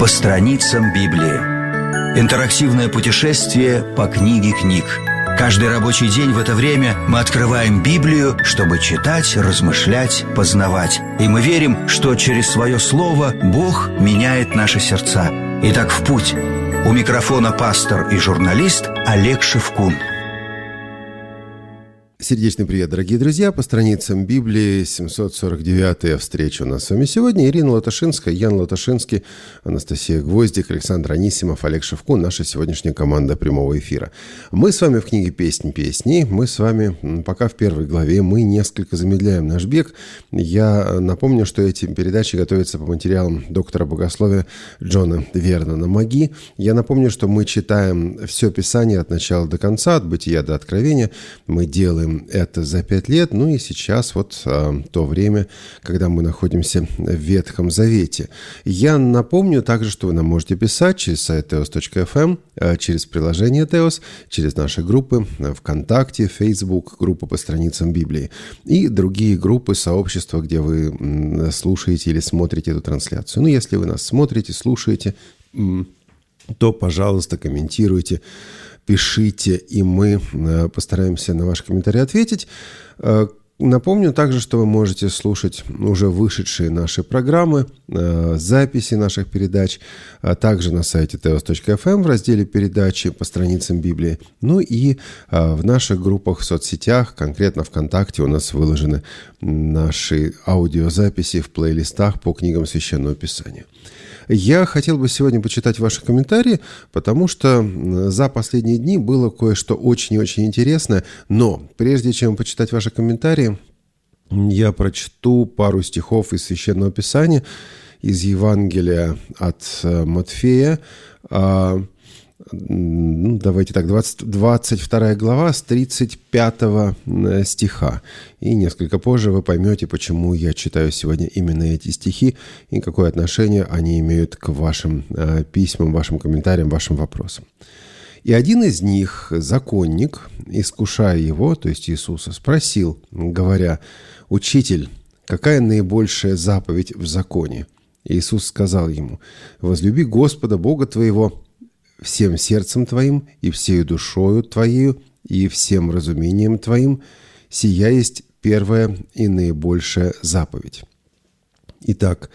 По страницам Библии. Интерактивное путешествие по книге книг. Каждый рабочий день в это время мы открываем Библию, чтобы читать, размышлять, познавать. И мы верим, что через свое слово Бог меняет наши сердца. Итак, в путь. У микрофона пастор и журналист Олег Шевкун. Сердечный привет, дорогие друзья! По страницам Библии 749-я встреча у нас с вами сегодня. Ирина Латашинская, Ян Латашинский, Анастасия Гвоздик, Александр Анисимов, Олег Шевкун, наша сегодняшняя команда прямого эфира. Мы с вами в книге «Песнь песней». Мы с вами пока в первой главе. Мы несколько замедляем наш бег. Я напомню, что эти передачи готовятся по материалам доктора богословия Джона Вернона Маги. Я напомню, что мы читаем все Писание от начала до конца, от Бытия до Откровения. Мы делаем это за 5 лет, ну и сейчас вот то время, когда мы находимся в Ветхом Завете. Я напомню также, что вы нам можете писать через сайт teos.fm, через приложение Teos, через наши группы ВКонтакте, Facebook, группы по страницам Библии и другие группы, сообщества, где вы слушаете или смотрите эту трансляцию. Ну, если вы нас смотрите, слушаете, то, пожалуйста, комментируйте, пишите, и мы постараемся на ваши комментарии ответить. Напомню также, что вы можете слушать уже вышедшие наши программы, записи наших передач, а также на сайте teos.fm в разделе «Передачи» по страницам Библии. Ну и в наших группах в соцсетях, конкретно ВКонтакте, у нас выложены наши аудиозаписи в плейлистах по книгам Священного Писания. Я хотел бы сегодня почитать ваши комментарии, потому что за последние дни было кое-что очень и очень интересное. Но прежде чем почитать ваши комментарии, я прочту пару стихов из Священного Писания, из Евангелия от Матфея. Давайте так, 22 глава с 35 стиха. И несколько позже вы поймете, почему я читаю сегодня именно эти стихи и какое отношение они имеют к вашим письмам, вашим комментариям, вашим вопросам. «И один из них, законник, искушая его, то есть Иисуса, спросил, говоря: „Учитель, какая наибольшая заповедь в законе?“ Иисус сказал ему: „Возлюби Господа Бога твоего всем сердцем твоим, и всею душою твоею, и всем разумением твоим. Сия есть первая и наибольшая заповедь“». Итак,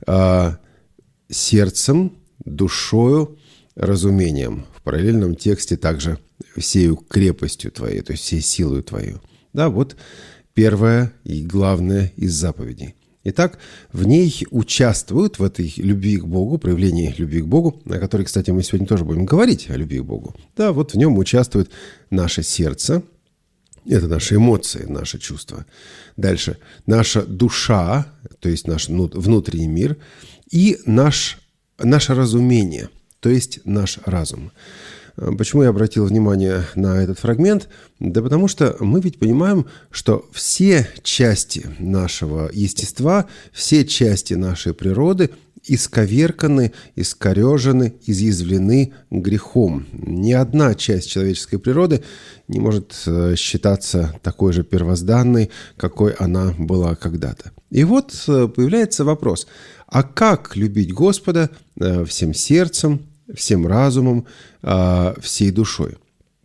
сердцем, душою, разумением. В параллельном тексте также всею крепостью твоей, то есть всей силою твою. Да, вот первая и главная из заповедей. Итак, в ней участвуют, в этой любви к Богу, проявлении любви к Богу, о которой, кстати, мы сегодня тоже будем говорить, о любви к Богу. Да, вот в нем участвует наше сердце, это наши эмоции, наши чувства. Дальше наша душа, то есть наш внутренний мир, и наше разумение, то есть наш разум. Почему я обратил внимание на этот фрагмент? Да потому что мы ведь понимаем, что все части нашего естества, все части нашей природы исковерканы, искорежены, изъязвлены грехом. Ни одна часть человеческой природы не может считаться такой же первозданной, какой она была когда-то. И вот появляется вопрос: а как любить Господа всем сердцем, всем разумом, всей душой?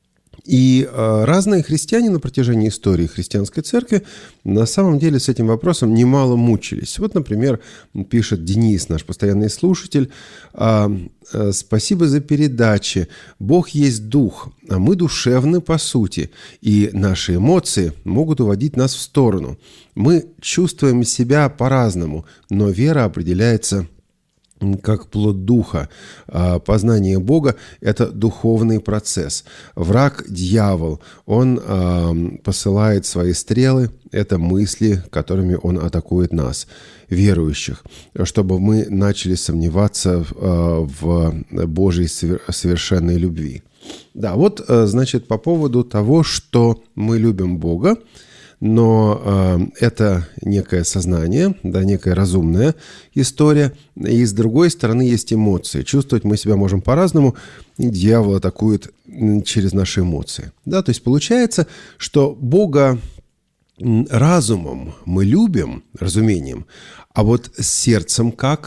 И разные христиане на протяжении истории христианской церкви на самом деле с этим вопросом немало мучились. Вот, например, пишет Денис, наш постоянный слушатель: «Спасибо за передачи. Бог есть дух, а мы душевны по сути, и наши эмоции могут уводить нас в сторону. Мы чувствуем себя по-разному, но вера определяется как плод духа. Познание Бога – это духовный процесс. Враг – дьявол. Он посылает свои стрелы, это мысли, которыми он атакует нас, верующих, чтобы мы начали сомневаться в Божьей совершенной любви». Да, вот, значит, по поводу того, что мы любим Бога, но это некое сознание, да, некая разумная история. И с другой стороны есть эмоции. Чувствовать мы себя можем по-разному, и дьявол атакует через наши эмоции. Да, то есть получается, что Бога разумом мы любим, разумением, а вот сердцем как?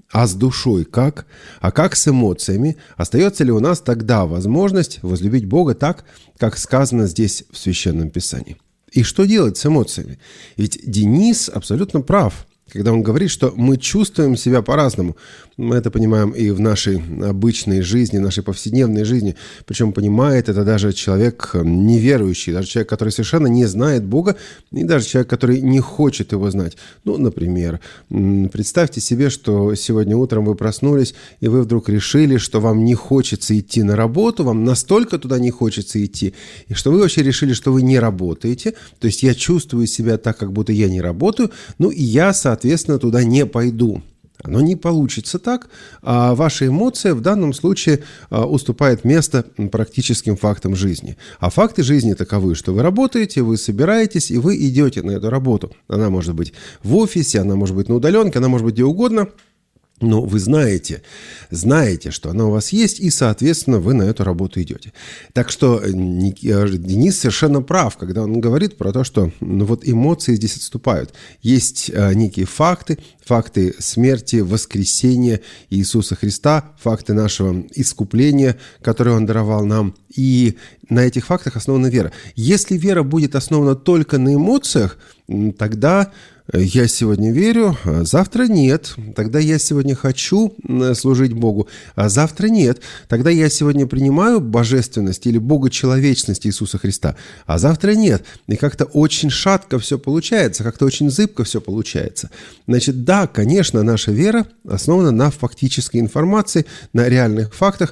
А с душой как? А как с эмоциями? Остается ли у нас тогда возможность возлюбить Бога так, как сказано здесь в Священном Писании? И что делать с эмоциями? Ведь Денис абсолютно прав, когда он говорит, что мы чувствуем себя по-разному. Мы это понимаем и в нашей обычной жизни, нашей повседневной жизни. Причем понимает это даже человек неверующий, даже человек, который совершенно не знает Бога, и даже человек, который не хочет Его знать. Ну, например, представьте себе, что сегодня утром вы проснулись, и вы вдруг решили, что вам не хочется идти на работу, вам настолько туда не хочется идти, и что вы вообще решили, что вы не работаете. То есть я чувствую себя так, как будто я не работаю, ну и я, соответственно, туда не пойду. Оно не получится так, а ваша эмоция в данном случае уступает место практическим фактам жизни. А факты жизни таковы, что вы работаете, вы собираетесь, и вы идете на эту работу. Она может быть в офисе, она может быть на удаленке, она может быть где угодно. Но вы знаете, что она у вас есть, и, соответственно, вы на эту работу идете. Так что Денис совершенно прав, когда он говорит про то, что эмоции здесь отступают. Есть некие факты смерти, воскресения Иисуса Христа, факты нашего искупления, которые Он даровал нам. И на этих фактах основана вера. Если вера будет основана только на эмоциях, тогда я сегодня верю, а завтра нет. Тогда я сегодня хочу служить Богу, а завтра нет. Тогда я сегодня принимаю божественность или богочеловечность Иисуса Христа, а завтра нет. И как-то очень шатко все получается, как-то очень зыбко все получается. Значит, да, конечно, наша вера основана на фактической информации, на реальных фактах,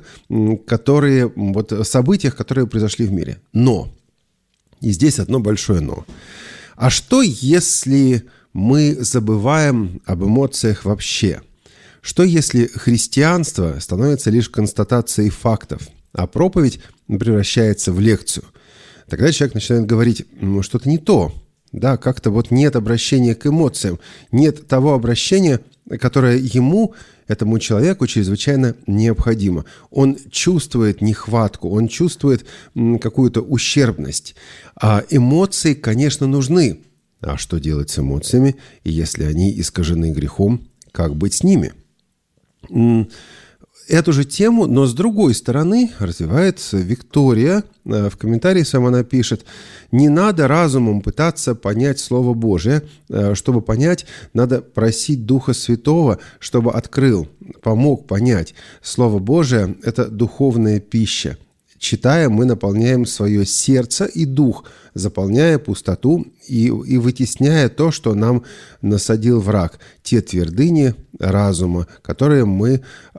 событиях, которые произошли в мире. Но, и здесь одно большое но. А что, если мы забываем об эмоциях вообще? Что, если христианство становится лишь констатацией фактов, а проповедь превращается в лекцию? Тогда человек начинает говорить, что-то не то. Да, как-то нет обращения к эмоциям, нет того обращения, которое этому человеку чрезвычайно необходимо. Он чувствует нехватку, он чувствует какую-то ущербность. А эмоции, конечно, нужны. А что делать с эмоциями, если они искажены грехом? Как быть с ними? Эту же тему, но с другой стороны, развивает Виктория. В комментарии сама она пишет: «Не надо разумом пытаться понять Слово Божие. Чтобы понять, надо просить Духа Святого, чтобы открыл, помог понять. Слово Божие – это духовная пища. Читая, мы наполняем свое сердце и дух, заполняя пустоту и вытесняя то, что нам насадил враг, те твердыни разума, которые мы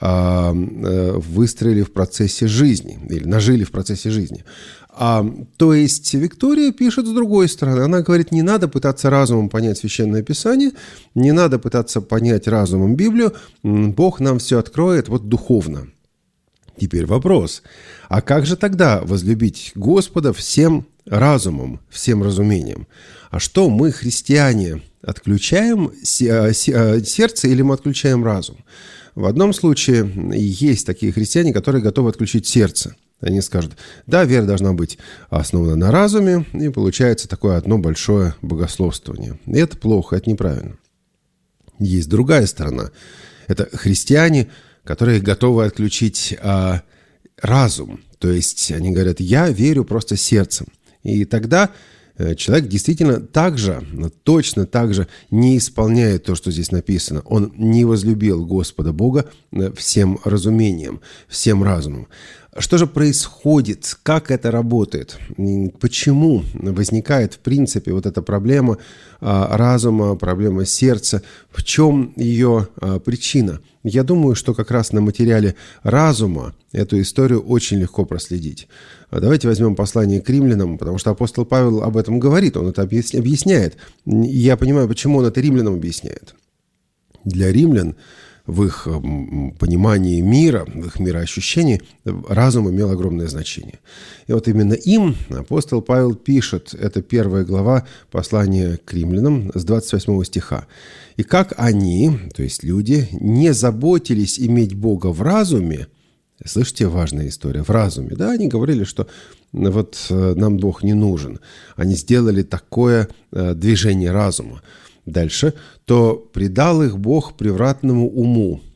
выстроили в процессе жизни или нажили в процессе жизни». То есть Виктория пишет с другой стороны. Она говорит, не надо пытаться разумом понять Священное Писание, не надо пытаться понять разумом Библию, Бог нам все откроет духовно. Теперь вопрос, а как же тогда возлюбить Господа всем разумом, всем разумением? А что, мы, христиане, отключаем сердце или мы отключаем разум? В одном случае есть такие христиане, которые готовы отключить сердце. Они скажут, да, вера должна быть основана на разуме, и получается такое одно большое богословствование. И это плохо, это неправильно. Есть другая сторона. Это христиане, которые готовы отключить разум. То есть они говорят, я верю просто сердцем. И тогда человек действительно точно так же не исполняет то, что здесь написано. Он не возлюбил Господа Бога всем разумением, всем разумом. Что же происходит? Как это работает? Почему возникает, в принципе, эта проблема разума, проблема сердца? В чем ее причина? Я думаю, что как раз на материале разума эту историю очень легко проследить. Давайте возьмем послание к римлянам, потому что апостол Павел об этом говорит, он это объясняет. И я понимаю, почему он это римлянам объясняет. Для римлян, в их понимании мира, в их мироощущении, разум имел огромное значение. И именно им апостол Павел пишет, это 1 глава послания к римлянам с 28 стиха. «И как они, то есть люди, не заботились иметь Бога в разуме». Слышите, важная история, в разуме. Да, они говорили, что нам Бог не нужен. Они сделали такое движение разума. Дальше, то предал их Бог превратному уму.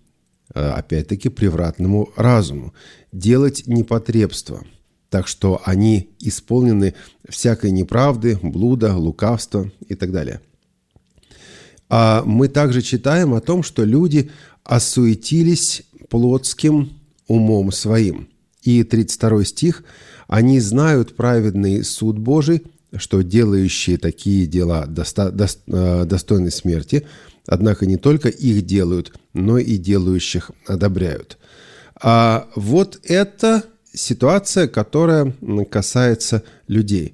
опять-таки, превратному разуму, делать непотребство. Так что они исполнены всякой неправды, блуда, лукавства и так далее. А мы также читаем о том, что люди осуетились плотским умом своим. И 32 стих: «Они знают праведный суд Божий, что делающие такие дела достойны смерти, однако не только их делают, но и делающих одобряют». А вот это ситуация, которая касается людей.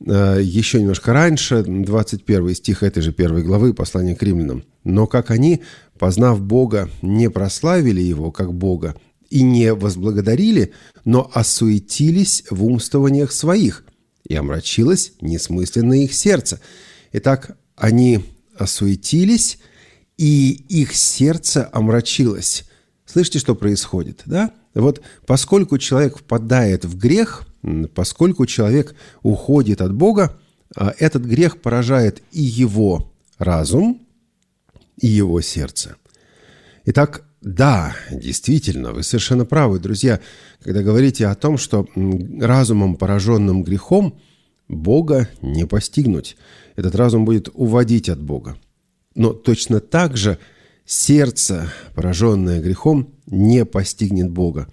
Еще немножко раньше, 21 стих этой же 1 главы послания к римлянам. «Но как они, познав Бога, не прославили Его как Бога и не возблагодарили, но осуетились в умствованиях своих, и омрачилось несмысленное их сердце». Итак, они осуетились, и их сердце омрачилось. Слышите, что происходит, да? Вот поскольку человек впадает в грех, поскольку человек уходит от Бога, этот грех поражает и его разум, и его сердце. Итак, да, действительно, вы совершенно правы, друзья, когда говорите о том, что разумом, пораженным грехом, Бога не постигнуть. Этот разум будет уводить от Бога. Но точно так же сердце, пораженное грехом, не постигнет Бога.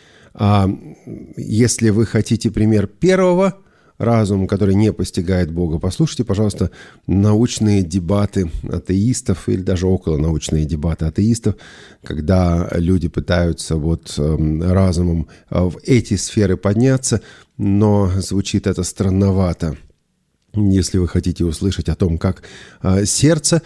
А если вы хотите пример первого разума, который не постигает Бога, послушайте, пожалуйста, научные дебаты атеистов или даже околонаучные дебаты атеистов, когда люди пытаются разумом в эти сферы подняться, но звучит это странновато. Если вы хотите услышать о том, как сердце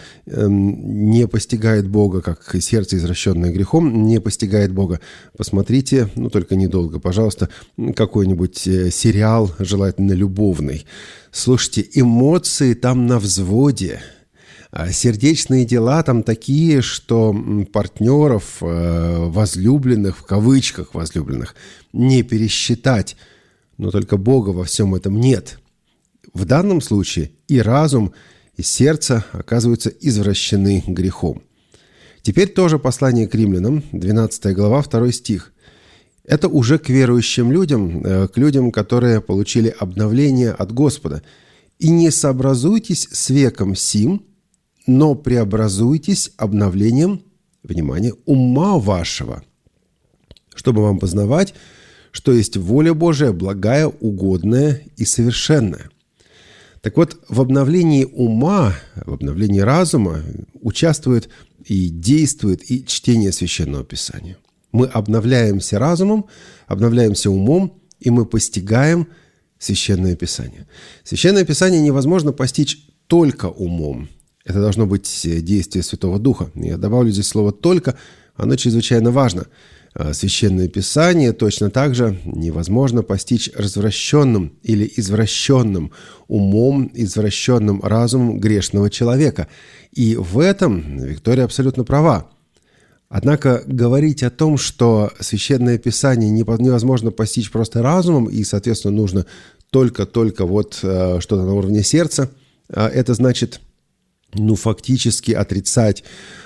не постигает Бога, как сердце, извращенное грехом, не постигает Бога, посмотрите, только недолго, пожалуйста, какой-нибудь сериал, желательно любовный. Слушайте, эмоции там на взводе, сердечные дела там такие, что партнеров, возлюбленных, в кавычках возлюбленных, не пересчитать, но только Бога во всем этом нет. В данном случае и разум, и сердце оказываются извращены грехом. Теперь тоже послание к римлянам, 12 глава, 2 стих. Это уже к верующим людям, к людям, которые получили обновление от Господа. «И не сообразуйтесь с веком сим, но преобразуйтесь обновлением, внимание, ума вашего, чтобы вам познавать, что есть воля Божия, благая, угодная и совершенная». Так вот, в обновлении ума, в обновлении разума участвует и действует и чтение Священного Писания. Мы обновляемся разумом, обновляемся умом, и мы постигаем Священное Писание. Священное Писание невозможно постичь только умом. Это должно быть действие Святого Духа. Я добавлю здесь слово «только», оно чрезвычайно важно. Священное Писание точно так же невозможно постичь развращенным или извращенным умом, извращенным разумом грешного человека. И в этом Виктория абсолютно права. Однако говорить о том, что Священное Писание невозможно постичь просто разумом, и, соответственно, нужно только что-то на уровне сердца, это значит, фактически отрицать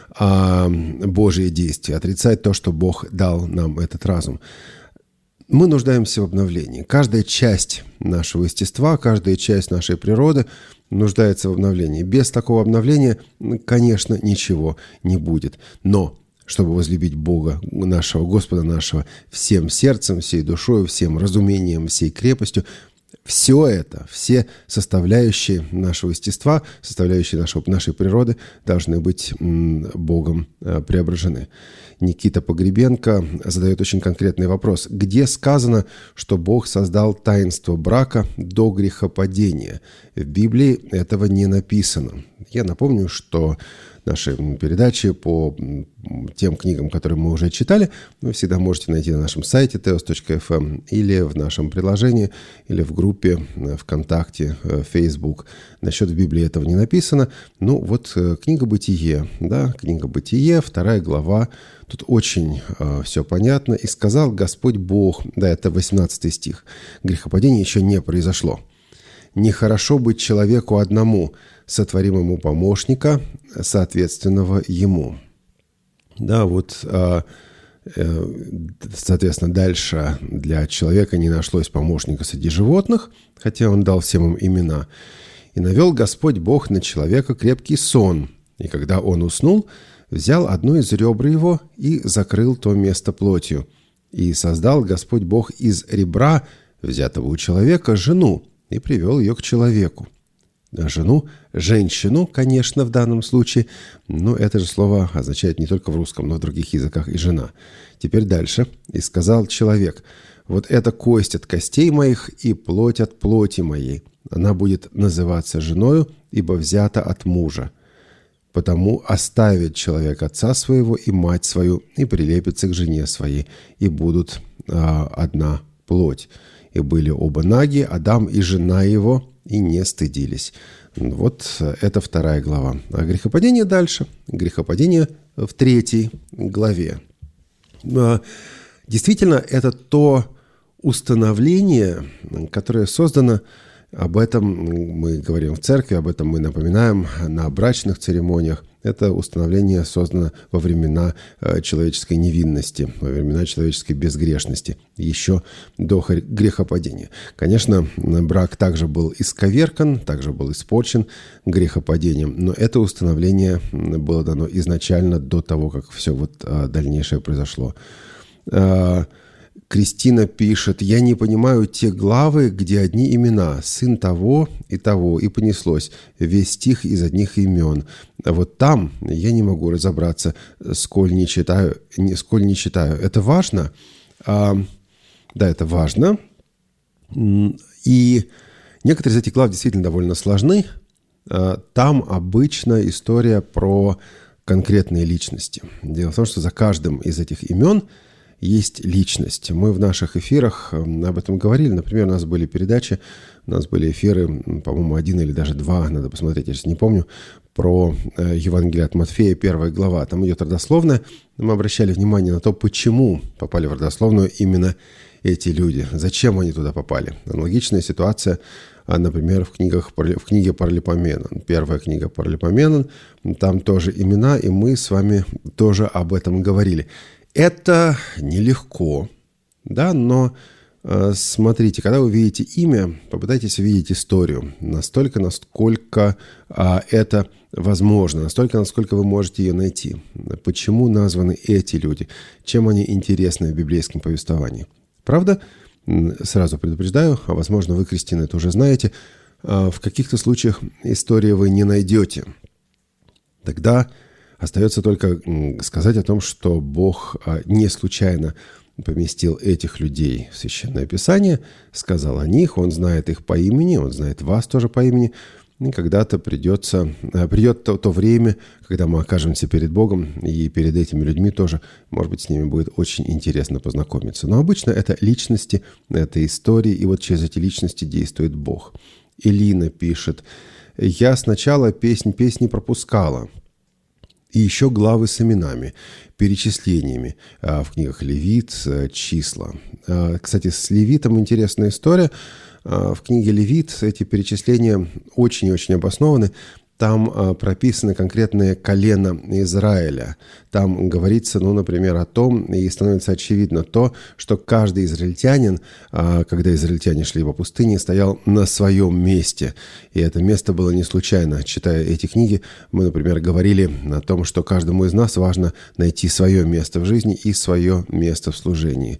Божие действия, отрицать то, что Бог дал нам этот разум. Мы нуждаемся в обновлении. Каждая часть нашего естества, каждая часть нашей природы нуждается в обновлении. Без такого обновления, конечно, ничего не будет. Но чтобы возлюбить Бога нашего, Господа нашего, всем сердцем, всей душой, всем разумением, всей крепостью, все это, все составляющие нашего естества, составляющие нашей природы должны быть Богом преображены. Никита Погребенко задает очень конкретный вопрос. Где сказано, что Бог создал таинство брака до грехопадения? В Библии этого не написано. Я напомню, что наши передачи по тем книгам, которые мы уже читали, вы всегда можете найти на нашем сайте teos.fm или в нашем приложении, или в группе ВКонтакте, Facebook. Насчет в Библии этого не написано. Книга «Бытие», книга «Бытие», 2 глава. Тут очень все понятно. «И сказал Господь Бог», это 18 стих, грехопадение еще не произошло. «Нехорошо быть человеку одному, сотворим ему помощника, соответственного ему». Соответственно, дальше для человека не нашлось помощника среди животных, хотя он дал всем им имена. «И навел Господь Бог на человека крепкий сон, и когда он уснул, взял одно из ребр его и закрыл то место плотью. И создал Господь Бог из ребра, взятого у человека, жену, и привел ее к человеку». Жену, женщину, конечно, в данном случае, но это же слово означает не только в русском, но и в других языках и жена. Теперь дальше. «И сказал человек: вот это кость от костей моих и плоть от плоти моей. Она будет называться женою, ибо взята от мужа. Потому оставит человек отца своего и мать свою, и прилепится к жене своей, и будут одна плоть. И были оба наги, Адам и жена его, и не стыдились». Вот это 2 глава. А грехопадение дальше. Грехопадение в 3 главе. Действительно, это то установление, которое создано. Об этом мы говорим в церкви, об этом мы напоминаем на брачных церемониях. Это установление создано во времена человеческой невинности, во времена человеческой безгрешности, еще до грехопадения. Конечно, брак также был исковеркан, также был испорчен грехопадением, но это установление было дано изначально до того, как все дальнейшее произошло. Кристина пишет: «Я не понимаю те главы, где одни имена, сын того, и понеслось, весь стих из одних имен. А вот там я не могу разобраться, сколь не читаю. Это важно?» Да, это важно. И некоторые из этих глав действительно довольно сложны. Там обычно история про конкретные личности. Дело в том, что за каждым из этих имен есть личность. Мы в наших эфирах об этом говорили. Например, у нас были передачи, у нас были эфиры, по-моему, 1 или даже 2, надо посмотреть, я сейчас не помню, про Евангелие от Матфея, 1 глава. Там идет родословная. Мы обращали внимание на то, почему попали в родословную именно эти люди, зачем они туда попали. Аналогичная ситуация, например, в книге Паралипоменон. 1 книга Паралипоменон, там тоже имена, и мы с вами тоже об этом говорили. Это нелегко, да, но смотрите, когда вы видите имя, попытайтесь увидеть историю настолько, насколько это возможно, настолько, насколько вы можете ее найти. Почему названы эти люди, чем они интересны в библейском повествовании. Правда, сразу предупреждаю, а возможно вы, Кристина, это уже знаете, в каких-то случаях истории вы не найдете. Тогда остается только сказать о том, что Бог не случайно поместил этих людей в Священное Писание, сказал о них, Он знает их по имени, Он знает вас тоже по имени. И когда-то придет то время, когда мы окажемся перед Богом, и перед этими людьми тоже, может быть, с ними будет очень интересно познакомиться. Но обычно это личности, это истории, и вот через эти личности действует Бог. Элина пишет: «Я сначала песни пропускала, и еще главы с именами, перечислениями в книгах Левит, числа». Кстати, с Левитом интересная история. В книге Левит эти перечисления очень и очень обоснованы. Там прописаны конкретные колена Израиля. Там говорится, например, о том, и становится очевидно то, что каждый израильтянин, когда израильтяне шли по пустыне, стоял на своем месте. И это место было не случайно. Читая эти книги, мы, например, говорили о том, что каждому из нас важно найти свое место в жизни и свое место в служении.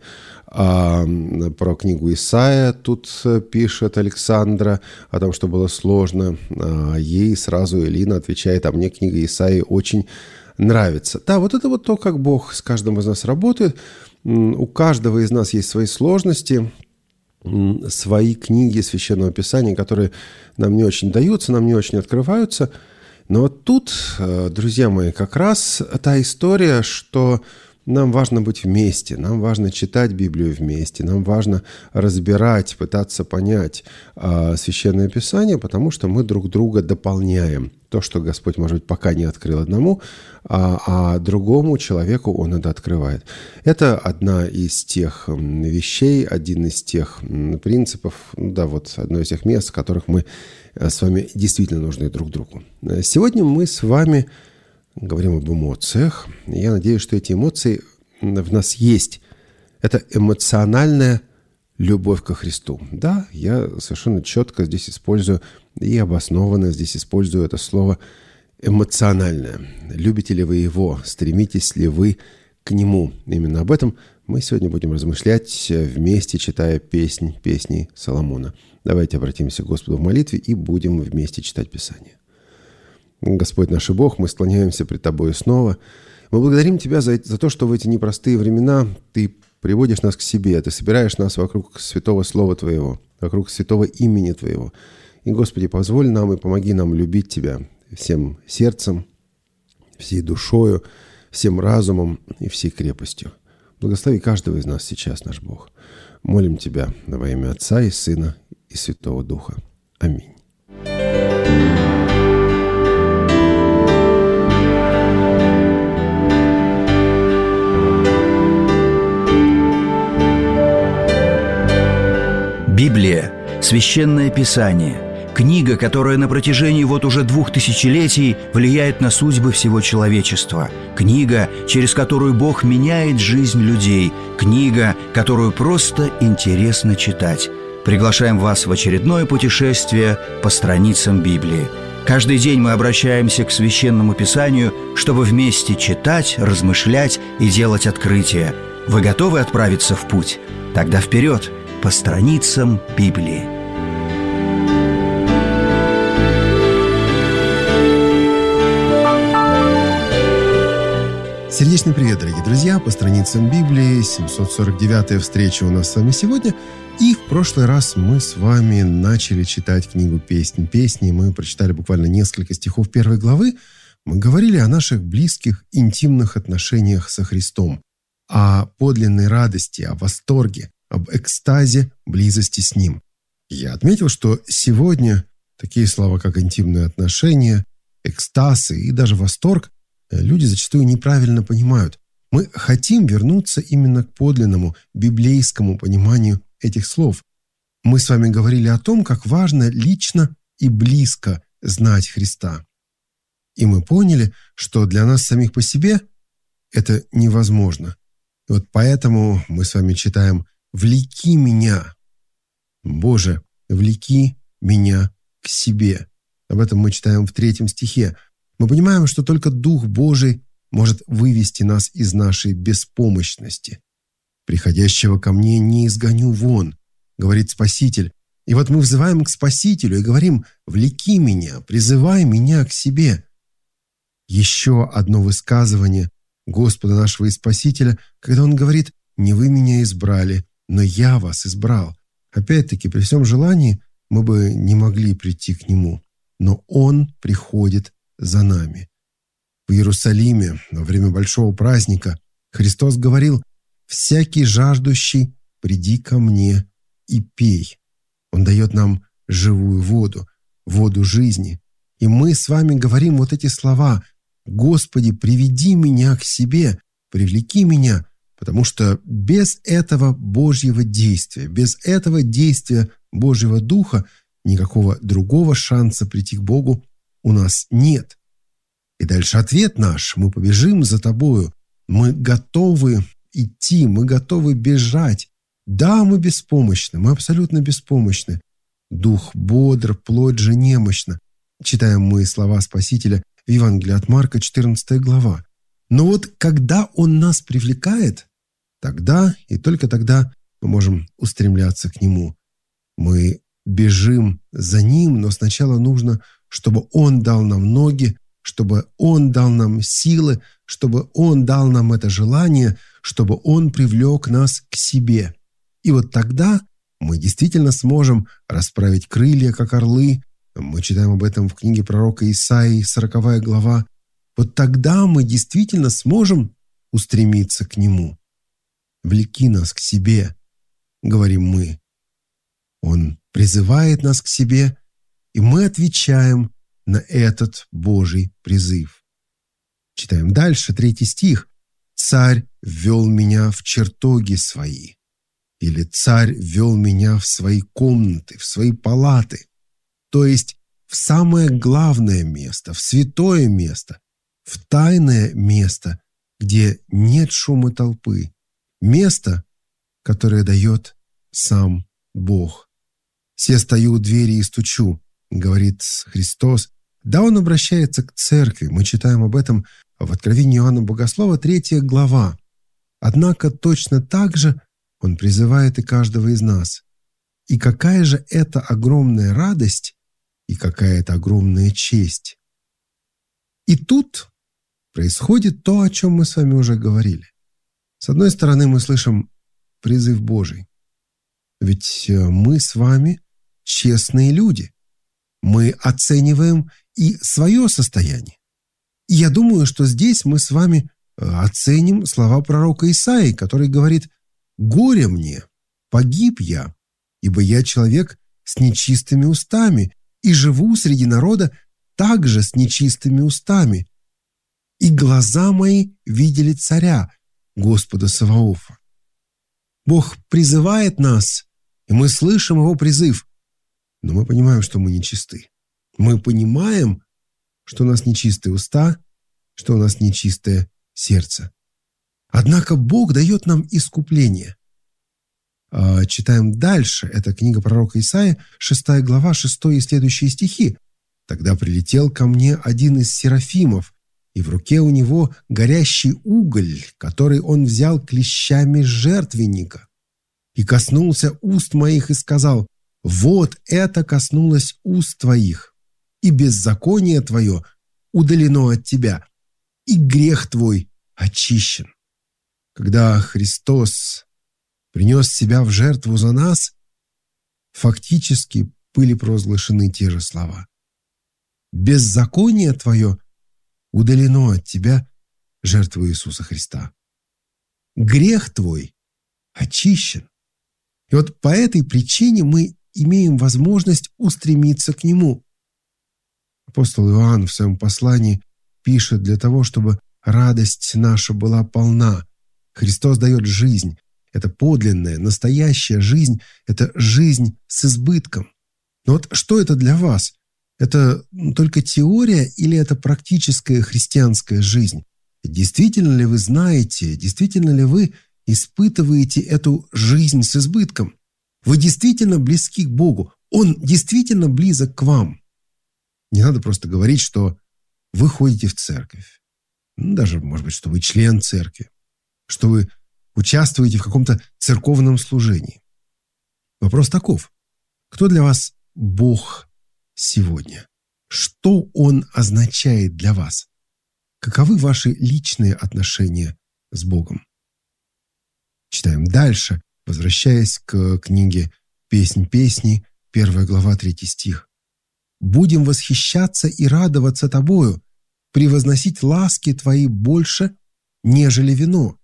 Про книгу Исаия тут пишет Александра о том, что было сложно. Ей сразу Элина отвечает: «А мне книга Исаии очень нравится». Да, вот это вот то, как Бог с каждым из нас работает. У каждого из нас есть свои сложности, свои книги Священного Писания, которые нам не очень даются, нам не очень открываются. Но вот тут, друзья мои, как раз та история, что нам важно быть вместе, нам важно читать Библию вместе, нам важно разбирать, пытаться понять Священное Писание, потому что мы друг друга дополняем. То, что Господь, может быть, пока не открыл одному, а другому человеку Он это открывает. Это одна из тех вещей, один из тех принципов, одно из тех мест, в которых мы с вами действительно нужны друг другу. Сегодня мы с вами говорим об эмоциях. Я надеюсь, что эти эмоции в нас есть. Это эмоциональная любовь ко Христу. Да, я совершенно четко здесь использую и обоснованно здесь использую это слово эмоциональное. Любите ли вы Его? Стремитесь ли вы к Нему? Именно об этом мы сегодня будем размышлять вместе, читая песни Соломона. Давайте обратимся к Господу в молитве и будем вместе читать Писание. Господь наш и Бог, мы склоняемся пред Тобою снова. Мы благодарим Тебя за то, что в эти непростые времена Ты приводишь нас к себе, Ты собираешь нас вокруг святого Слова Твоего, вокруг святого имени Твоего. И, Господи, позволь нам и помоги нам любить Тебя всем сердцем, всей душою, всем разумом и всей крепостью. Благослови каждого из нас сейчас, наш Бог. Молим Тебя во имя Отца и Сына и Святого Духа. Аминь. Библия – священное писание, книга, которая на протяжении уже 2000 летий влияет на судьбы всего человечества, книга, через которую Бог меняет жизнь людей, книга, которую просто интересно читать. Приглашаем вас в очередное путешествие по страницам Библии. Каждый день мы обращаемся к Священному Писанию, чтобы вместе читать, размышлять и делать открытия. Вы готовы отправиться в путь? Тогда вперед! По страницам Библии. Сердечный привет, дорогие друзья! По страницам Библии 749-я встреча у нас с вами сегодня. И в прошлый раз мы с вами начали читать книгу «Песни». Мы прочитали буквально несколько стихов первой главы. Мы говорили о наших близких, интимных отношениях со Христом, о подлинной радости, о восторге, об экстазе близости с Ним. Я отметил, что сегодня такие слова, как интимные отношения, экстаз и даже восторг, люди зачастую неправильно понимают. Мы хотим вернуться именно к подлинному библейскому пониманию этих слов. Мы с вами говорили о том, как важно лично и близко знать Христа. И мы поняли, что для нас самих по себе это невозможно. И вот поэтому мы с вами читаем «Влеки меня, Боже, влеки меня к себе». Об этом мы читаем в 3 стихе. Мы понимаем, что только Дух Божий может вывести нас из нашей беспомощности. «Приходящего ко мне не изгоню вон», — говорит Спаситель. И вот мы взываем к Спасителю и говорим: «Влеки меня, призывай меня к себе». Еще одно высказывание Господа нашего и Спасителя, когда Он говорит: «Не вы меня избрали, но я вас избрал». Опять-таки, при всем желании мы бы не могли прийти к Нему, но Он приходит за нами. В Иерусалиме во время большого праздника Христос говорил: «Всякий жаждущий, приди ко мне и пей». Он дает нам живую воду, воду жизни. И мы с вами говорим вот эти слова: «Господи, приведи меня к себе, привлеки меня», потому что без этого Божьего действия, без этого действия Божьего Духа никакого другого шанса прийти к Богу у нас нет. И дальше ответ наш: мы побежим за Тобою, мы готовы идти, мы готовы бежать. Да, мы беспомощны, мы абсолютно беспомощны. Дух бодр, плоть же немощна. Читаем мы слова Спасителя в Евангелии от Марка, 14 глава. Но вот когда Он нас привлекает, тогда и только тогда мы можем устремляться к Нему. Мы бежим за Ним, но сначала нужно, чтобы Он дал нам ноги, чтобы Он дал нам силы, чтобы Он дал нам это желание, чтобы Он привлек нас к себе. И вот тогда мы действительно сможем расправить крылья, как орлы. Мы читаем об этом в книге пророка Исаии, 40 глава. Вот тогда мы действительно сможем устремиться к Нему. «Влеки нас к себе», — говорим мы. Он призывает нас к себе, и мы отвечаем на этот Божий призыв. Читаем дальше, 3 стих. «Царь ввел меня в чертоги свои». Или «Царь ввел меня в свои комнаты, в свои палаты». То есть в самое главное место, в святое место, в тайное место где нет шума толпы, место, которое дает сам Бог. «Се стою у двери и стучу», — говорит Христос. Да, Он обращается к церкви. Мы читаем об этом в Откровении Иоанна Богослова, 3 глава. Однако точно так же Он призывает и каждого из нас. И какая же это огромная радость, и какая это огромная честь. И тут происходит то, о чем мы с вами уже говорили. С одной стороны, мы слышим призыв Божий. Ведь мы с вами честные люди. Мы оцениваем и свое состояние. И я думаю, что здесь мы с вами оценим слова пророка Исаии, который говорит: «Горе мне, погиб я, ибо я человек с нечистыми устами, и живу среди народа также с нечистыми устами. И глаза мои видели царя, Господа Саваофа». Бог призывает нас, и мы слышим Его призыв, но мы понимаем, что мы нечисты. Мы понимаем, что у нас нечистые уста, что у нас нечистое сердце. Однако Бог дает нам искупление. Читаем дальше. Это книга пророка Исаии, 6 глава, 6 и следующие стихи. «Тогда прилетел ко мне один из серафимов, и в руке у него горящий уголь, который он взял клещами жертвенника, и коснулся уст моих и сказал: вот это коснулось уст твоих, и беззаконие твое удалено от тебя, и грех твой очищен». Когда Христос принес себя в жертву за нас, фактически были провозглашены те же слова: «Беззаконие твое удалено от тебя жертвой Иисуса Христа. Грех твой очищен». И вот по этой причине мы имеем возможность устремиться к Нему. Апостол Иоанн в своем послании пишет: для того, чтобы радость наша была полна. Христос дает жизнь. Это подлинная, настоящая жизнь. Это жизнь с избытком. Но вот что это для вас? Это только теория или это практическая христианская жизнь? Действительно ли вы знаете, действительно ли вы испытываете эту жизнь с избытком? Вы действительно близки к Богу? Он действительно близок к вам? Не надо просто говорить, что вы ходите в церковь. Даже, может быть, что вы член церкви, что вы участвуете в каком-то церковном служении. Вопрос таков: кто для вас Бог сегодня? Что Он означает для вас? Каковы ваши личные отношения с Богом? Читаем дальше, возвращаясь к книге «Песнь песней», 1 глава, 3 стих. «Будем восхищаться и радоваться Тобою, превозносить ласки Твои больше, нежели вино».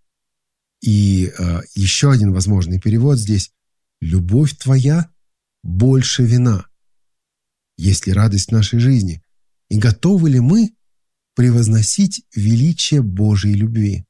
И еще один возможный перевод здесь: «Любовь Твоя больше вина». Есть ли радость в нашей жизни? И готовы ли мы превозносить величие Божьей любви?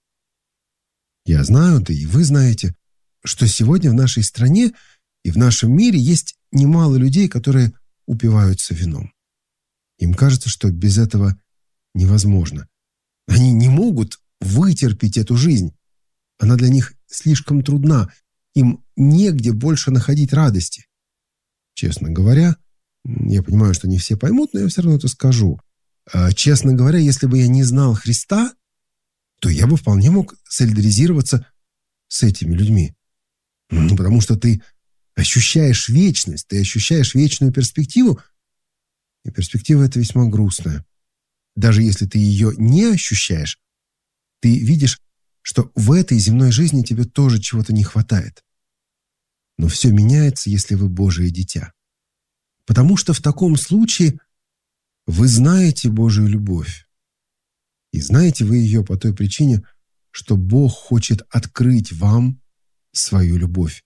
Я знаю, да и вы знаете, что сегодня в нашей стране и в нашем мире есть немало людей, которые упиваются вином. Им кажется, что без этого невозможно. Они не могут вытерпеть эту жизнь. Она для них слишком трудна. Им негде больше находить радости. Честно говоря, я понимаю, что не все поймут, но я все равно это скажу. Честно говоря, если бы я не знал Христа, то я бы вполне мог солидаризироваться с этими людьми. Потому что ты ощущаешь вечность, ты ощущаешь вечную перспективу, и перспектива эта весьма грустная. Даже если ты ее не ощущаешь, ты видишь, что в этой земной жизни тебе тоже чего-то не хватает. Но все меняется, если вы Божие дитя. Потому что в таком случае вы знаете Божию любовь. И знаете вы ее по той причине, что Бог хочет открыть вам свою любовь.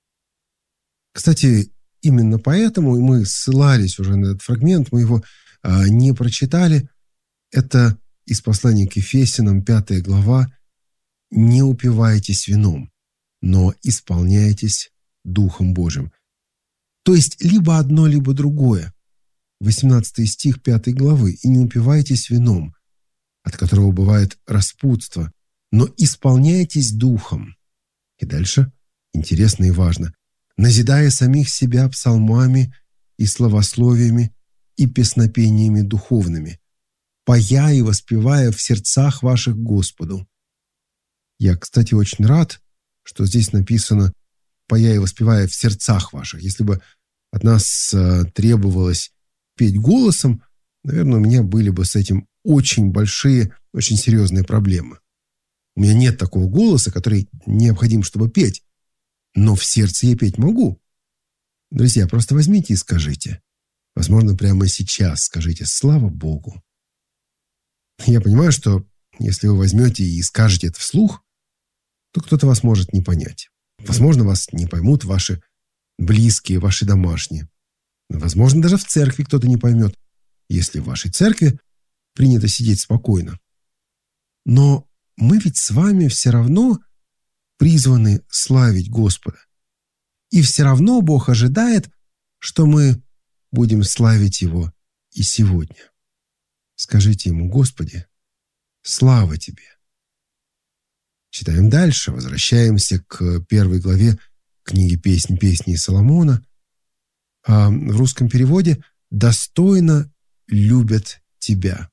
Кстати, именно поэтому мы ссылались уже на этот фрагмент, мы его не прочитали. Это из послания к Ефесянам, 5 глава. «Не упивайтесь вином, но исполняйтесь Духом Божьим». То есть либо одно, либо другое. 18 стих 5 главы. «И не упивайтесь вином, от которого бывает распутство, но исполняйтесь духом». И дальше интересно и важно. «Назидая самих себя псалмами и славословиями и песнопениями духовными, поя и воспевая в сердцах ваших Господу». Я, кстати, очень рад, что здесь написано «поя и воспевая в сердцах ваших». Если бы от нас требовалось петь голосом, наверное, у меня были бы с этим очень большие, очень серьезные проблемы. У меня нет такого голоса, который необходим, чтобы петь, но в сердце я петь могу. Друзья, просто возьмите и скажите. Возможно, прямо сейчас скажите «Слава Богу». Я понимаю, что если вы возьмете и скажете это вслух, то кто-то вас может не понять. Возможно, вас не поймут ваши близкие, ваши домашние. Возможно, даже в церкви кто-то не поймет, если в вашей церкви принято сидеть спокойно. Но мы ведь с вами все равно призваны славить Господа. И все равно Бог ожидает, что мы будем славить Его и сегодня. Скажите Ему: «Господи, слава Тебе». Читаем дальше, возвращаемся к 1 главе книги «Песни Соломона». А в русском переводе «достойно любят Тебя».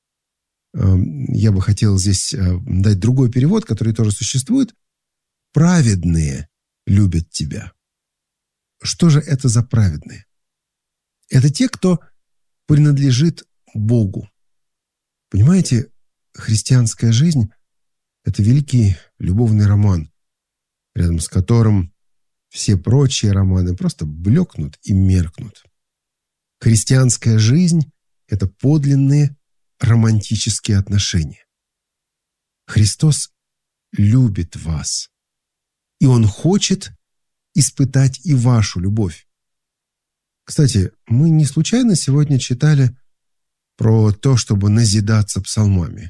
Я бы хотел здесь дать другой перевод, который тоже существует. «Праведные любят Тебя». Что же это за праведные? Это те, кто принадлежит Богу. Понимаете, христианская жизнь – это великий любовный роман, рядом с которым все прочие романы просто блекнут и меркнут. Христианская жизнь – это подлинные романтические отношения. Христос любит вас, и Он хочет испытать и вашу любовь. Кстати, мы не случайно сегодня читали про то, чтобы назидаться псалмами.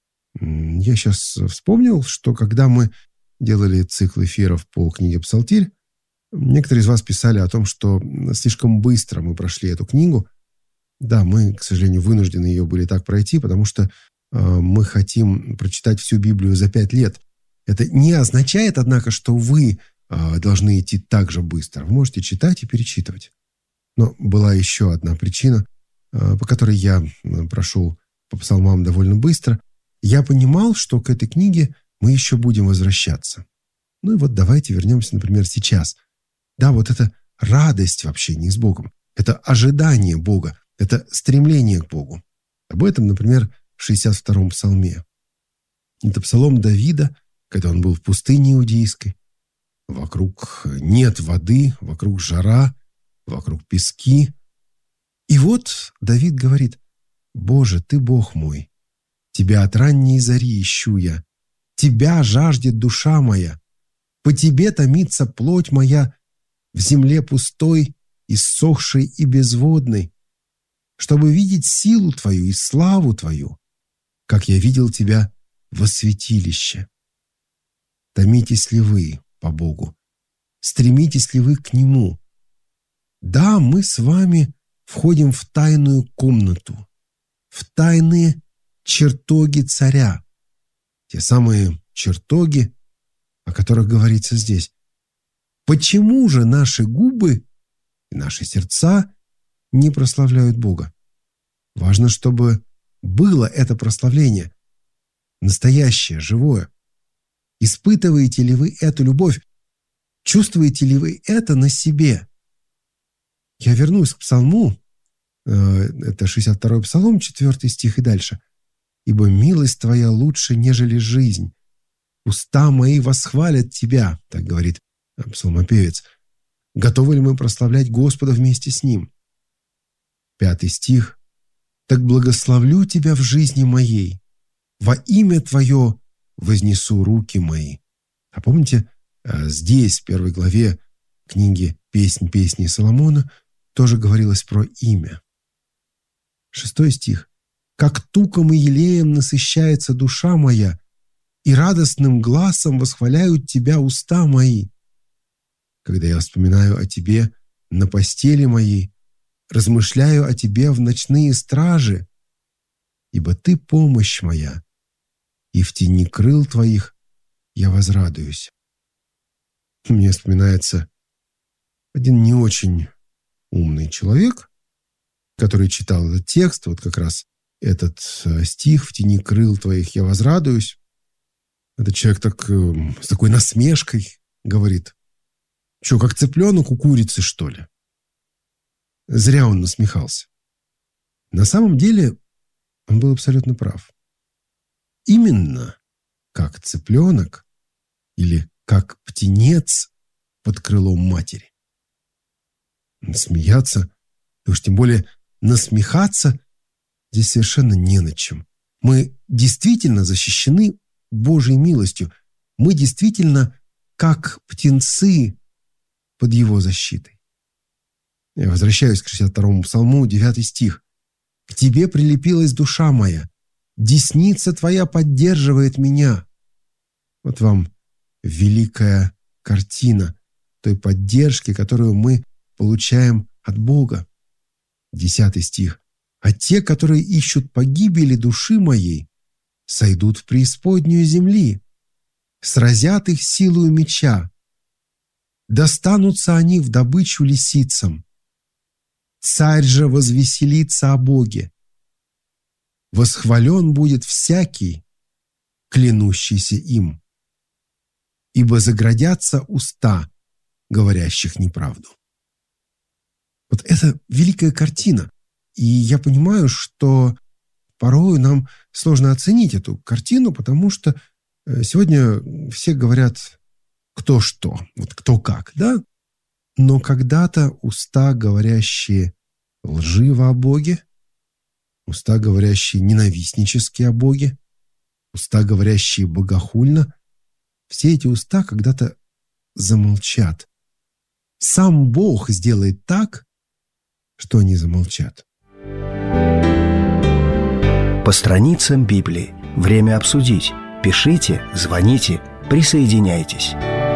Я сейчас вспомнил, что когда мы делали цикл эфиров по книге «Псалтирь», некоторые из вас писали о том, что слишком быстро мы прошли эту книгу. Да, мы, к сожалению, вынуждены ее были так пройти, потому что мы хотим прочитать всю Библию за 5 лет. Это не означает, однако, что вы должны идти так же быстро. Вы можете читать и перечитывать. Но была еще одна причина, по которой я прошел по псалмам довольно быстро. Я понимал, что к этой книге мы еще будем возвращаться. Ну и вот давайте вернемся, например, сейчас. Да, вот это радость в общении с Богом. Это ожидание Бога. Это стремление к Богу. Об этом, например, в 62-м псалме. Это псалом Давида, когда он был в пустыне иудейской. Вокруг нет воды, вокруг жара, вокруг пески. И вот Давид говорит: «Боже, Ты Бог мой, Тебя от ранней зари ищу я, Тебя жаждет душа моя, по Тебе томится плоть моя в земле пустой, иссохшей и безводной, чтобы видеть силу Твою и славу Твою, как я видел Тебя во святилище». Томитесь ли вы по Богу? Стремитесь ли вы к Нему? Да, мы с вами входим в тайную комнату, в тайные чертоги царя. Те самые чертоги, о которых говорится здесь. Почему же наши губы и наши сердца не прославляют Бога? Важно, чтобы было это прославление, настоящее, живое. Испытываете ли вы эту любовь? Чувствуете ли вы это на себе? Я вернусь к псалму. Это 62-й псалом, 4 стих и дальше. «Ибо милость Твоя лучше, нежели жизнь. Уста мои восхвалят Тебя», так говорит псалмопевец. Готовы ли мы прославлять Господа вместе с Ним? 5 стих. «Так благословлю Тебя в жизни моей. Во имя Твое вознесу руки мои». А помните, здесь, в 1 главе книги «Песни Соломона», тоже говорилось про имя. 6 стих. «Как туком и елеем насыщается душа моя, и радостным гласом восхваляют Тебя уста мои. Когда я вспоминаю о Тебе на постели моей, размышляю о Тебе в ночные стражи, ибо Ты помощь моя, и в тени крыл твоих я возрадуюсь». Мне вспоминается один не очень умный человек, который читал этот текст, вот как раз этот стих «в тени крыл твоих я возрадуюсь». Этот человек так, с такой насмешкой говорит: «Что, как цыпленок у курицы, что ли?» Зря он насмехался. На самом деле он был абсолютно прав. Именно как цыпленок или как птенец под крылом матери. Смеяться, и уж тем более насмехаться, здесь совершенно не над чем. Мы действительно защищены Божьей милостью. Мы действительно как птенцы под Его защитой. Я возвращаюсь к 62-му псалму, 9 стих. «К Тебе прилепилась душа моя, десница Твоя поддерживает меня». Вот вам великая картина той поддержки, которую мы получаем от Бога. 10 стих. «А те, которые ищут погибели души моей, сойдут в преисподнюю земли, сразят их силою меча, достанутся они в добычу лисицам. Царь же возвеселится о Боге. Восхвален будет всякий, клянущийся им, ибо заградятся уста, говорящих неправду». Вот это великая картина. И я понимаю, что порой нам сложно оценить эту картину, потому что сегодня все говорят кто что, вот кто как, да? Но когда-то уста, говорящие лживо о Боге, уста, говорящие ненавистнически о Боге, уста, говорящие богохульно, все эти уста когда-то замолчат. Сам Бог сделает так, что они замолчат. По страницам Библии. Время обсудить. Пишите, звоните, присоединяйтесь.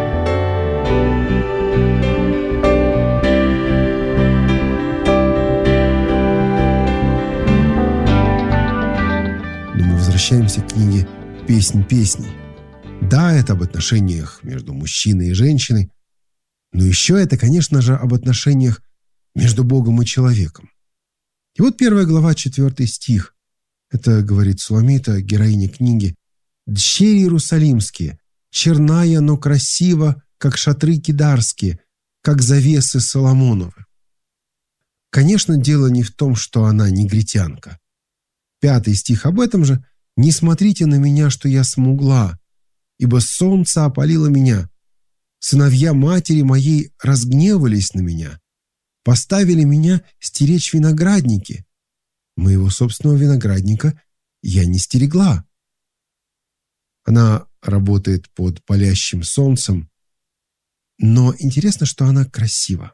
Но мы возвращаемся к книге «Песнь песней». Да, это об отношениях между мужчиной и женщиной, но еще это, конечно же, об отношениях между Богом и человеком. И вот 1 глава, 4 стих. Это говорит Суламита, героиня книги. «Дщери иерусалимские, черная, но красива, как шатры кидарские, как завесы Соломоновы». Конечно, дело не в том, что она негритянка. 5 стих об этом же. «Не смотрите на меня, что я смугла, ибо солнце опалило меня. Сыновья матери моей разгневались на меня, поставили меня стеречь виноградники. Моего собственного виноградника я не стерегла». Она работает под палящим солнцем, но интересно, что она красива.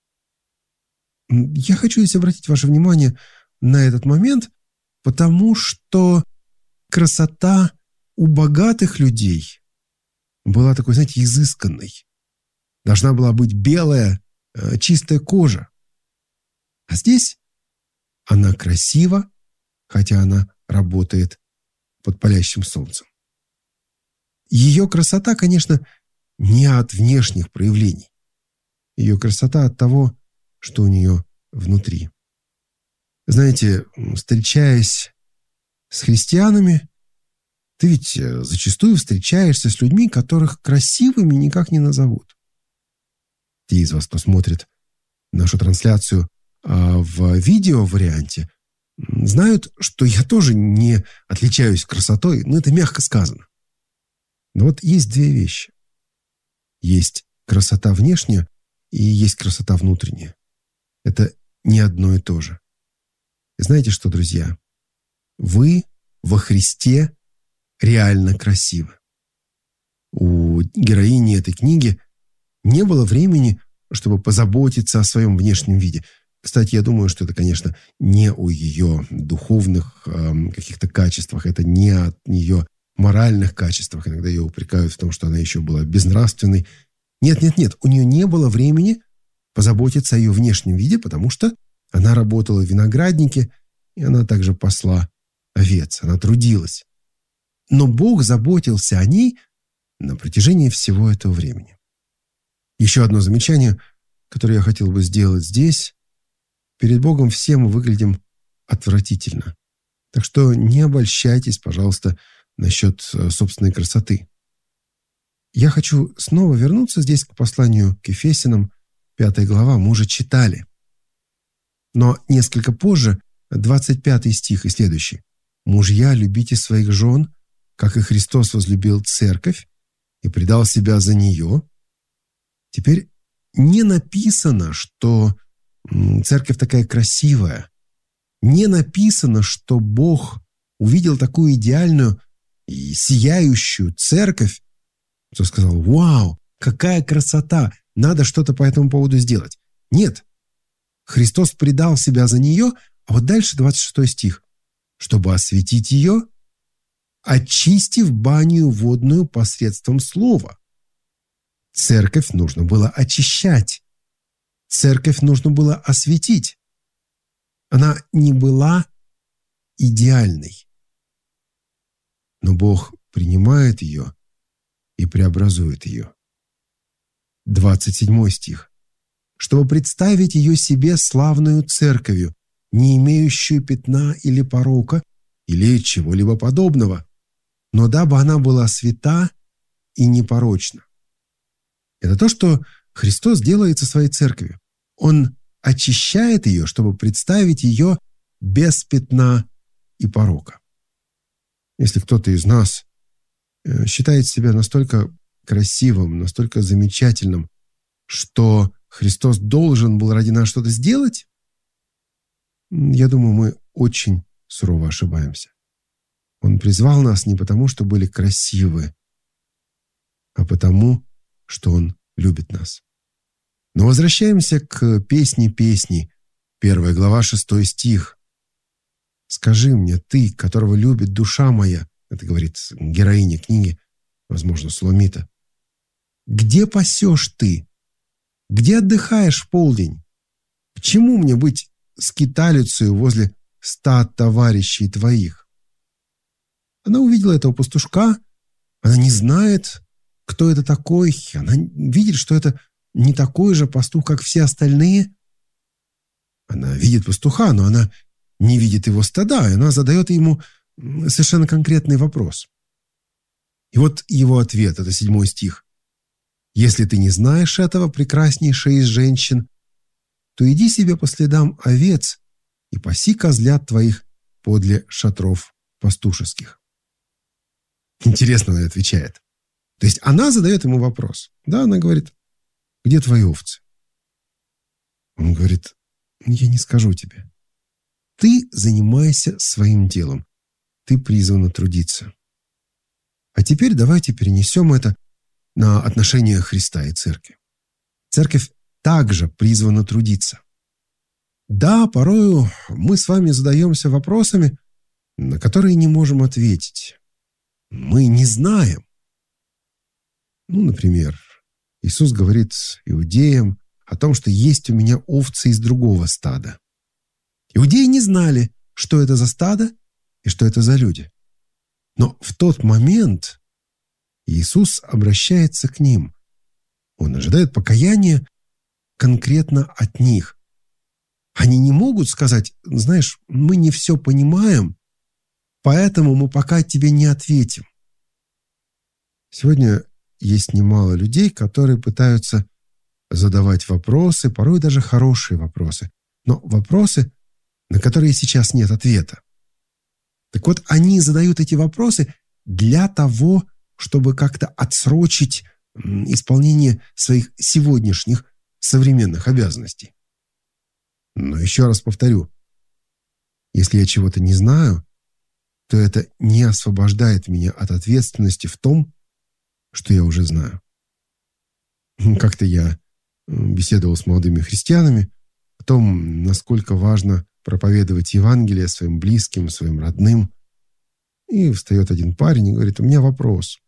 Я хочу здесь обратить ваше внимание на этот момент, потому что красота у богатых людей была такой, знаете, изысканной. Должна была быть белая, чистая кожа. А здесь она красива, хотя она работает под палящим солнцем. Ее красота, конечно, не от внешних проявлений. Ее красота от того, что у нее внутри. Знаете, встречаясь с христианами, ты ведь зачастую встречаешься с людьми, которых красивыми никак не назовут. Те из вас, кто смотрит нашу трансляцию в видео-варианте, знают, что я тоже не отличаюсь красотой, но это мягко сказано. Но вот есть две вещи. Есть красота внешняя и есть красота внутренняя. Это не одно и то же. И знаете что, друзья? Вы во Христе реально красивы. У героини этой книги не было времени, чтобы позаботиться о своем внешнем виде. Кстати, я думаю, что это, конечно, не о ее духовных каких-то качествах, это не от ее моральных качествах. Иногда ее упрекают в том, что она еще была безнравственной. Нет. У нее не было времени позаботиться о ее внешнем виде, потому что она работала в винограднике, и она также пасла овец. Она трудилась. Но Бог заботился о ней на протяжении всего этого времени. Еще одно замечание, которое я хотел бы сделать здесь. Перед Богом все мы выглядим отвратительно. Так что не обольщайтесь, пожалуйста, насчет собственной красоты. Я хочу снова вернуться здесь к посланию к Ефесянам, 5 глава, мы уже читали. Но несколько позже, 25 стих и следующий. «Мужья, любите своих жен, как и Христос возлюбил церковь и предал себя за нее». Теперь не написано, что церковь такая красивая. Не написано, что Бог увидел такую идеальную и сияющую церковь, что сказал: «Вау, какая красота! Надо что-то по этому поводу сделать». Нет. Христос предал себя за нее, а вот дальше 26 стих. «Чтобы осветить ее, очистив баню водную посредством слова». Церковь нужно было очищать. Церковь нужно было осветить. Она не была идеальной. Но Бог принимает ее и преобразует ее. 27 стих. «Чтобы представить ее себе славную церковью, не имеющую пятна или порока, или чего-либо подобного, но дабы она была свята и непорочна». Это то, что Христос делает со своей церковью. Он очищает ее, чтобы представить ее без пятна и порока. Если кто-то из нас считает себя настолько красивым, настолько замечательным, что Христос должен был ради нас что-то сделать, я думаю, мы очень сурово ошибаемся. Он призвал нас не потому, что были красивы, а потому, что Он любит нас. Но возвращаемся к песне песней, 1 глава, 6 стих. «Скажи мне, ты, которого любит душа моя», это говорит героиня книги, возможно, Суламита, «где пасешь ты? Где отдыхаешь в полдень? К чему мне быть скиталицею возле стад товарищей твоих?» Она увидела этого пастушка, она не знает, кто это такой, она видит, что это не такой же пастух, как все остальные. Она видит пастуха, но она не видит его стада, и она задает ему совершенно конкретный вопрос. И вот его ответ, это 7 стих. «Если ты не знаешь этого, прекраснейшая из женщин, то иди себе по следам овец и паси козлят твоих подле шатров пастушеских». Интересно, она отвечает. То есть она задает ему вопрос. Да, она говорит: «Где твои овцы?» Он говорит: «Я не скажу тебе. Ты занимайся своим делом. Ты призвана трудиться». А теперь давайте перенесем это на отношения Христа и церкви. Церковь также призвана трудиться. Да, порою мы с вами задаемся вопросами, на которые не можем ответить. Мы не знаем. Например, Иисус говорит иудеям о том, что есть у меня овцы из другого стада. Иудеи не знали, что это за стадо и что это за люди. Но в тот момент Иисус обращается к ним. Он ожидает покаяния конкретно от них. Они не могут сказать: «Знаешь, мы не все понимаем, поэтому мы пока тебе не ответим». Сегодня есть немало людей, которые пытаются задавать вопросы, порой даже хорошие вопросы, но вопросы, на которые сейчас нет ответа. Так вот, они задают эти вопросы для того, чтобы как-то отсрочить исполнение своих сегодняшних современных обязанностей. Но еще раз повторю, если я чего-то не знаю, то это не освобождает меня от ответственности в том, что я уже знаю. Как-то я беседовал с молодыми христианами о том, насколько важно проповедовать Евангелие своим близким, своим родным. И встает один парень и говорит: «У меня вопрос.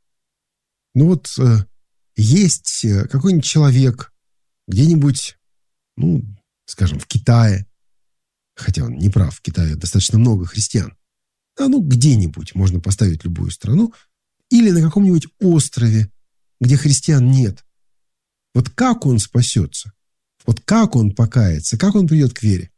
Есть какой-нибудь человек где-нибудь, скажем, в Китае, хотя он не прав, в Китае достаточно много христиан, Где-нибудь можно поставить любую страну, или на каком-нибудь острове, где христиан нет. Вот как он спасется? Вот как он покается? Как он придет к вере?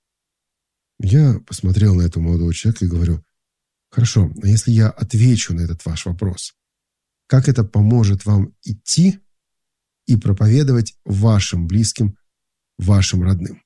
Я посмотрел на этого молодого человека и говорю: хорошо, а если я отвечу на этот ваш вопрос, как это поможет вам идти и проповедовать вашим близким, вашим родным?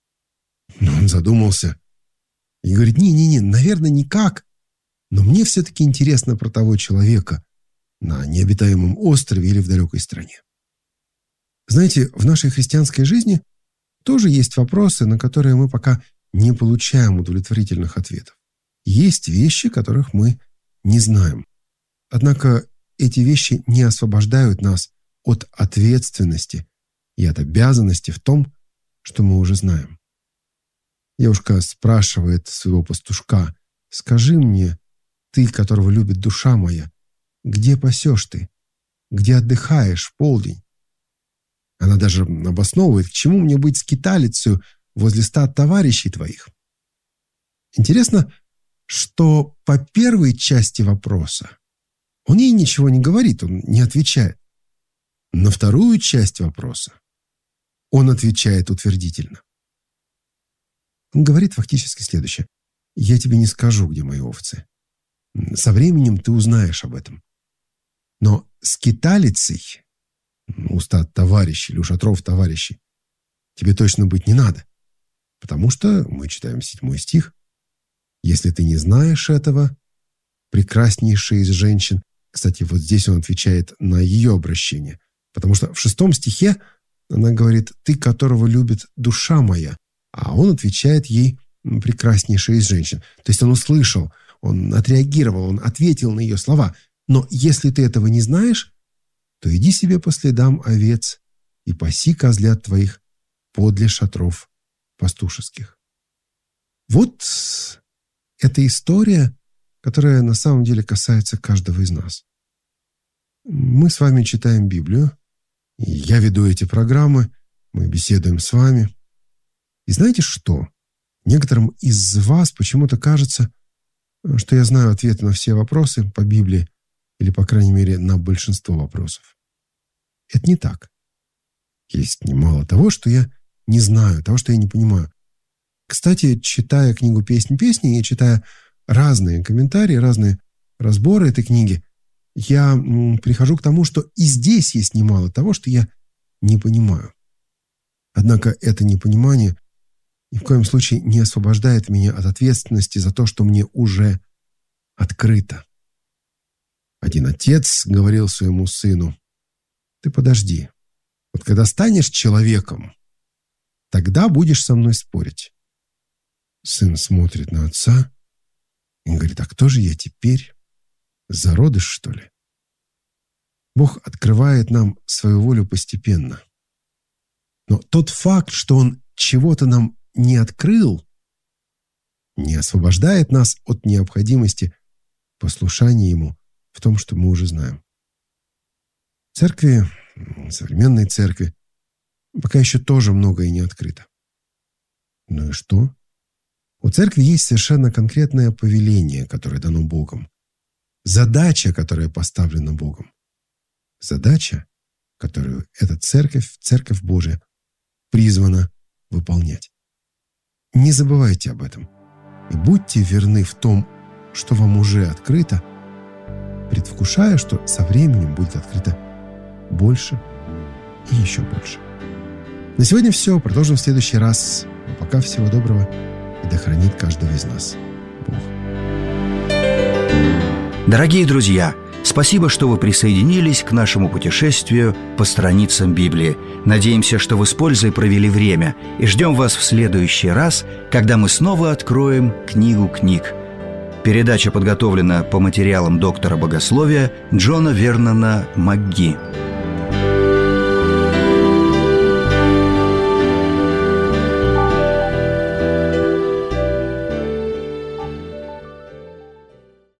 Он задумался и говорит: не, наверное, никак, но мне все-таки интересно про того человека на необитаемом острове или в далекой стране. Знаете, в нашей христианской жизни тоже есть вопросы, на которые мы пока не получаем удовлетворительных ответов. Есть вещи, которых мы не знаем. Однако эти вещи не освобождают нас от ответственности и от обязанности в том, что мы уже знаем. Девушка спрашивает своего пастушка: «Скажи мне, ты, которого любит душа моя, где пасешь ты? Где отдыхаешь в полдень?» Она даже обосновывает: к чему мне быть скиталицею возле стад товарищей твоих? Интересно, что по первой части вопроса он ей ничего не говорит, он не отвечает. На вторую часть вопроса он отвечает утвердительно. Он говорит фактически следующее: «Я тебе не скажу, где мои овцы. Со временем ты узнаешь об этом. Но скиталицей у стад товарищей или у шатров товарищей тебе точно быть не надо, потому что, мы читаем 7 стих, если ты не знаешь этого, прекраснейшая из женщин». Кстати, вот здесь он отвечает на ее обращение, потому что в 6 стихе она говорит: «Ты, которого любит душа моя», а он отвечает ей: «прекраснейшая из женщин». То есть он услышал, он отреагировал, он ответил на ее слова. Но если ты этого не знаешь, то иди себе по следам овец и паси козлят твоих подле шатров пастушеских. Вот эта история, которая на самом деле касается каждого из нас. Мы с вами читаем Библию, и я веду эти программы, мы беседуем с вами. И знаете что? Некоторым из вас почему-то кажется, что я знаю ответы на все вопросы по Библии, или, по крайней мере, на большинство вопросов. Это не так. Есть немало того, что я не знаю, того, что я не понимаю. Кстати, читая книгу «Песнь песни» и читая разные комментарии, разные разборы этой книги, я прихожу к тому, что и здесь есть немало того, что я не понимаю. Однако это непонимание ни в коем случае не освобождает меня от ответственности за то, что мне уже открыто. Один отец говорил своему сыну: «Ты подожди, вот когда станешь человеком, тогда будешь со мной спорить». Сын смотрит на отца и говорит: «А кто же я теперь? Зародыш, что ли?» Бог открывает нам свою волю постепенно. Но тот факт, что Он чего-то нам не открыл, не освобождает нас от необходимости послушания Ему в том, что мы уже знаем. В церкви, современной церкви, пока еще тоже многое не открыто. Ну и что? У церкви есть совершенно конкретное повеление, которое дано Богом. Задача, которая поставлена Богом. Задача, которую эта церковь, Церковь Божия, призвана выполнять. Не забывайте об этом. И будьте верны в том, что вам уже открыто, предвкушая, что со временем будет открыто больше и еще больше. На сегодня все. Продолжим в следующий раз. А пока всего доброго. И да хранит каждого из нас Бог. Дорогие друзья, спасибо, что вы присоединились к нашему путешествию по страницам Библии. Надеемся, что вы с пользой провели время, и ждем вас в следующий раз, когда мы снова откроем книгу книг. Передача подготовлена по материалам доктора богословия Джона Вернона МакГи.